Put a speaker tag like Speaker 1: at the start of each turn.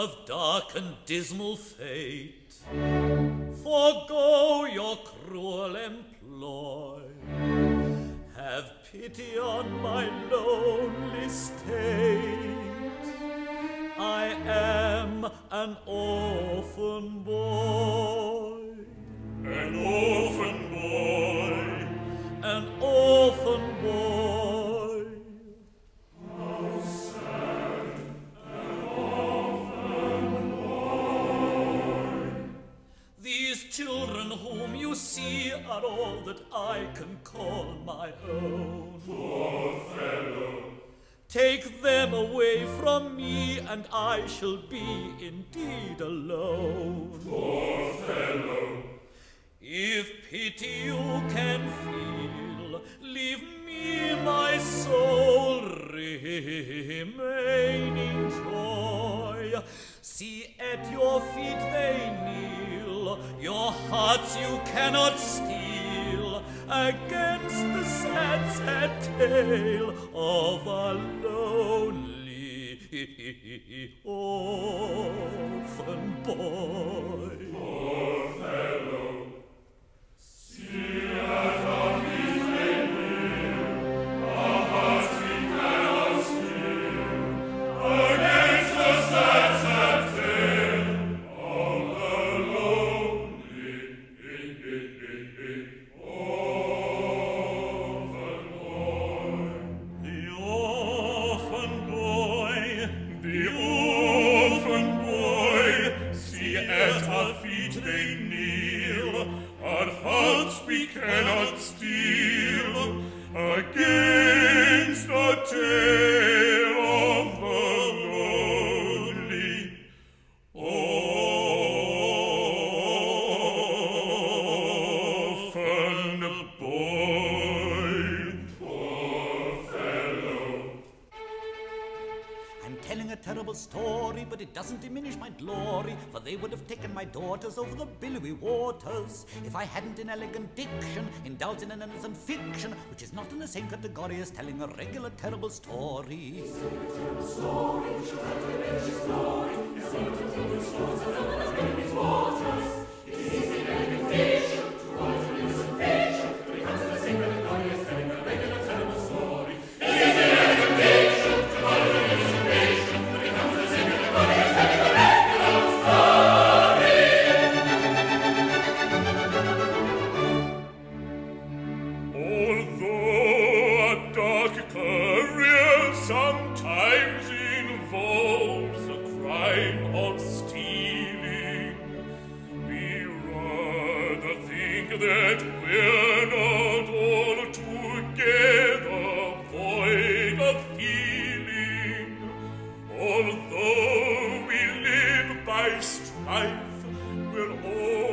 Speaker 1: of dark and dismal fate. Forgo your cruel employ. Have pity on my lonely state. I am an orphan boy.
Speaker 2: An orphan boy.
Speaker 1: An orphan boy.
Speaker 2: How sad, an orphan boy.
Speaker 1: These children whom you see are all that I can call my own.
Speaker 2: Poor fellow.
Speaker 1: Take them away from me, and I shall be indeed alone.
Speaker 2: Poor fellow.
Speaker 1: If pity you can feel, leave me my sole remaining joy. See, at your feet they kneel, your hearts you cannot steal, against the sad, sad tale of a lonely orphan boy.
Speaker 2: Poor fellow. See at our feet they kneel, our hearts we cannot steal, against the sad, sad tale of the lonely orphan boy. The orphan boy, the orphan boy, see at our feet they kneel, our hearts we cannot steal, against the tale of the lonely orphan boy. Poor fellow.
Speaker 1: I'm telling a terrible story, but it doesn't diminish my glory, for they would have taken my daughters over the billowy waters if I hadn't in elegant diction indulged in an innocent fiction, which is not in the same category as telling a regular terrible story.
Speaker 2: Although a dark career sometimes involves the crime of stealing, we rather think that we're not altogether void of feeling. Although we live by strife, we're all